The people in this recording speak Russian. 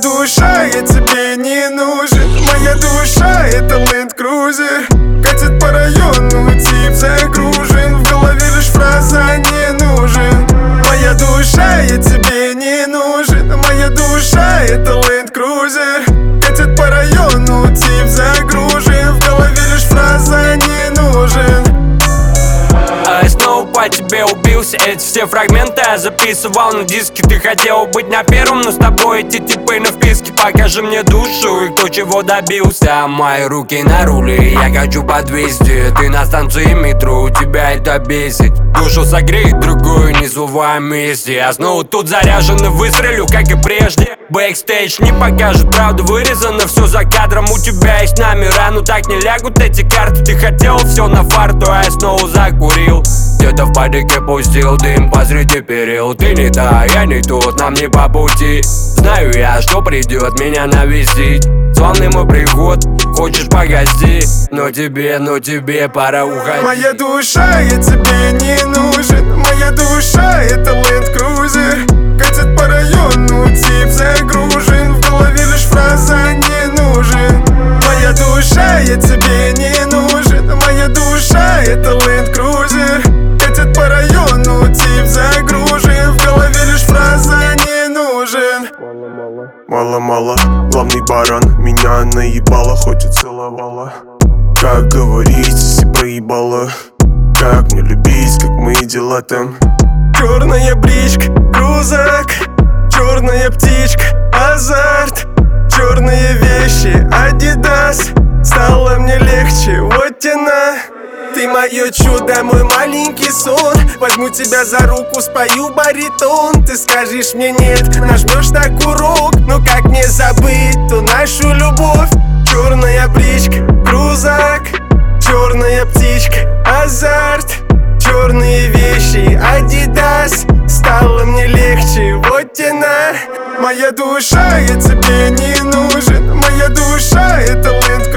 душа, я тебе не нужен. Моя душа, это Land Cruiser. Катит по району, тип загружен. В голове лишь фраза «не нужен». Моя душа, я тебе не нужен. Моя душа, это Land Cruiser. Катит по району, тип загружен. В голове лишь фраза «не нужен». Я снова по тебе убился. Эти все фрагменты я записывал на диске. Ты хотел быть на первом, но с тобой эти типы на вписке. Покажи мне душу и кто чего добился. Мои руки на руле, я хочу по 200. Ты на станции метро, тебя это бесит. Душу согреет, другую не забывай вместе. Я снова тут заряжен и выстрелю, как и прежде. Бэкстейдж не покажет, правда вырезано все за кадром. У тебя есть номера, но так не лягут эти карты. Ты хотел все на фарту, а я снова закурил. Где-то в падике пустил дым посреди перил. Ты не та, я не тот, нам не по пути. Знаю я, что придет меня навестить. Славный мой приход, хочешь погасти. Но тебе пора уходить. Моя душа, я тебе не нужен. Моя душа, это Land Cruiser. Катит по району, тип загружен. В голове лишь фраза «не нужен». Моя душа, я тебе не нужен. Моя душа, это Land Cruiser. Катит по району, тип загружен. В голове лишь фраза «не нужен». Мало-мало, главный баран меня наебала, хоть и целовала. Как говорить, если проебала? Как мне любить, как мои дела там? Черная бричка, крузак, черная птичка, азарт. Черные вещи, Адидас. Стало мне легче, вот тяна. Ты мое чудо, мой маленький сон. Возьму тебя за руку, спою баритон. Ты скажешь мне нет, нажмешь на курок. Но как мне забыть ту нашу любовь? Черная бричка, крузак, черная птичка, азарт. Черные вещи, Адидас. Стало мне легче, вот тяна. Моя душа, я тебе не нужен. Моя душа, это Land Cruiser.